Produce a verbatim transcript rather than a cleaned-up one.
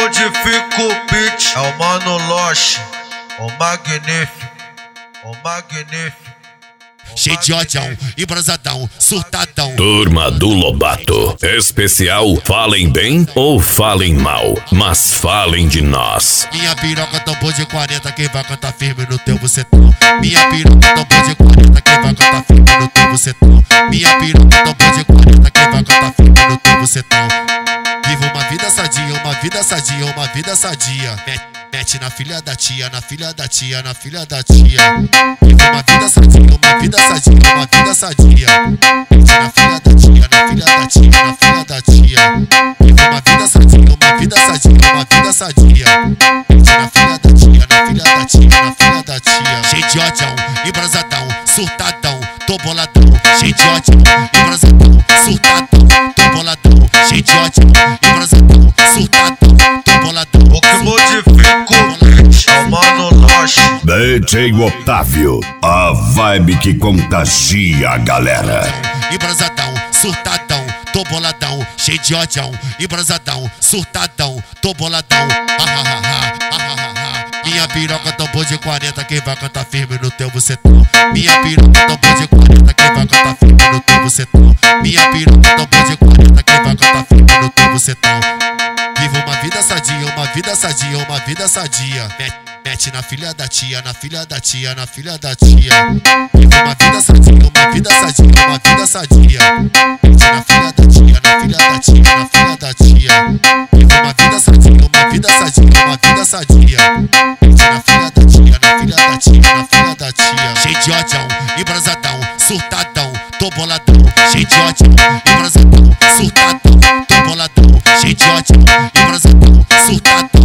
modifica o beat. É o Mano Loche, o magnífico, o magnífico. Cheio de odião, embrasadão, surtadão. Turma do Lobato. Especial Falem Bem ou Falem Mal, mas falem de nós. Minha piroca tambor de quarenta, quem vai cantar firme no teu bucetão. Minha piroca tambor de quarenta, quem vai cantar firme no teu bucetão. Minha piroca tambor de quarenta, quem vai cantar firme no teu bucetão. Viva uma vida sadia, uma vida sadia, uma vida sadia. Mete na filha da tia, na filha da tia, na filha da tia. Viva uma vida sadia, uma vida sadia, uma vida sadia. Mete na filha da tia, na filha da tia, na filha da tia. Viva uma vida sadia, uma vida sadia, uma vida sadia. Mete na filha da tia, na filha da tia, na filha da tia. Cheio de odião, embrasadão, surtadão, tô boladão. Cheio de odião, embrasadão, surtadão, tô boladão. Cheio de odião, embrasadão, surtadão, tô boladão. O que modifica o beat é o Mano Loche. D J Otávio, a vibe que contagia a galera. Embrasadão, surtadão, tô boladão. Cheio de odião, embrasadão, surtadão, tô boladão. Ah, ah, ah, ah, ah, ah, ah. Minha piroca tambor de quarenta, quem vai cantar firme no teu bucetão. Minha piroca tambor de quarenta, quem vai cantar firme no teu bucetão. Minha piroca tambor de quarenta, quem vai cantar firme no teu bucetão. Viva uma vida sadia, uma vida sadia, uma vida sadia. Mete na filha da tia, na filha da tia, na filha da tia. Viva uma vida sadia, uma vida sadia, uma vida sadia. Mete na filha da tia, na filha da tia, na filha da tia. Viva uma vida sadia, uma vida sadia, uma vida sadia. Mete na filha da tia, na filha da tia, na filha da tia. Cheio de odião, embrasadão, surtadão, tô boladão. Cheio de odião, embrasadão, surtadão, tô boladão. Cheio de odião, embrasadão, surtadão.